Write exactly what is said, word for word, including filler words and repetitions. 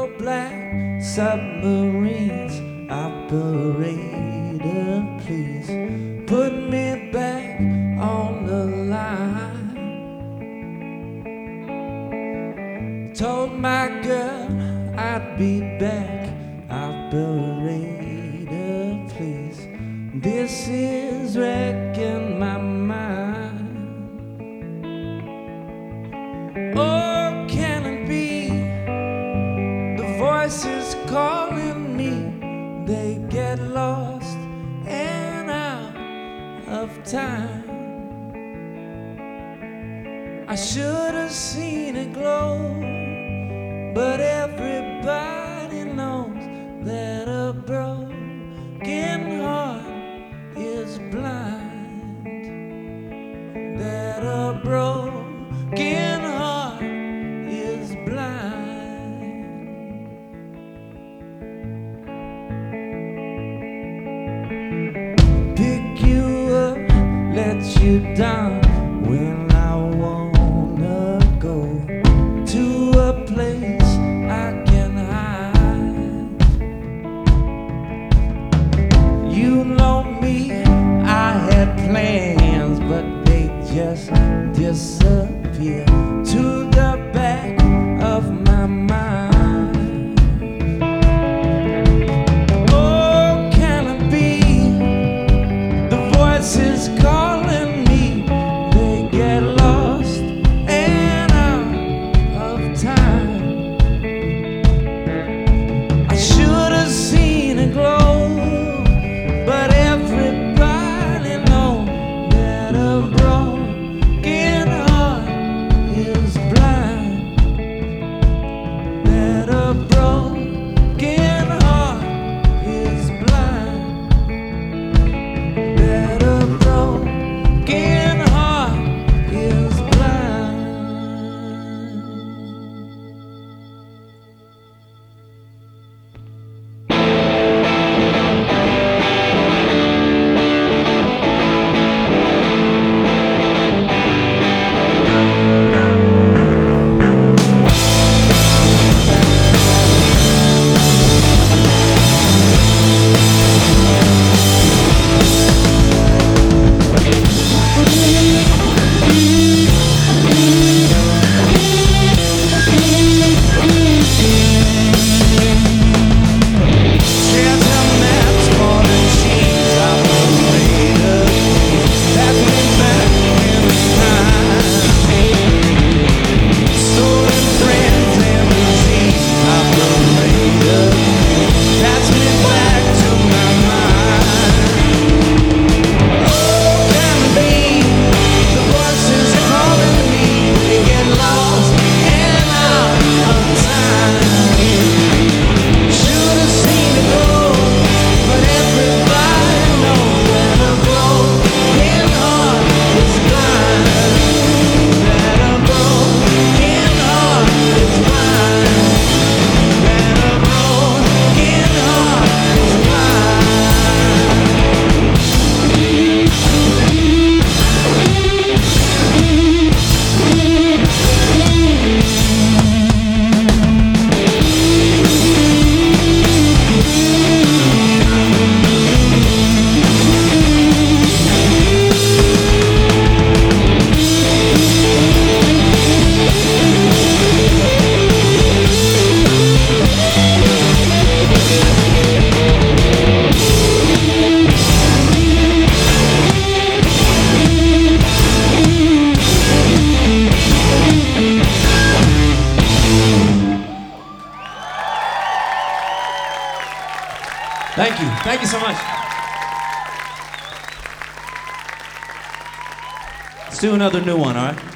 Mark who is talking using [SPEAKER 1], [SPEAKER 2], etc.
[SPEAKER 1] your black submarines, operator, please put me back on the line. Told my girl I'd be back, operator, please. This is wrecking my mind. Oh, can it be the voices calling me? They get lost and out of time. I should have seen it glow, but everybody knows that a broken heart is blind. That a broken heart is blind. Pick you up, let you down when I wanna go to a place I can hide. You know me, I had plans, but they just disappear to the back of my mind. Oh, can it be the voices calling me? They get lost and out of time. I should have seen it glow, but everybody knows that a broken heart is blind. That a broken heart is blind. That a broken heart is blind. Thank you. Thank you so much. Let's do another new one, all right?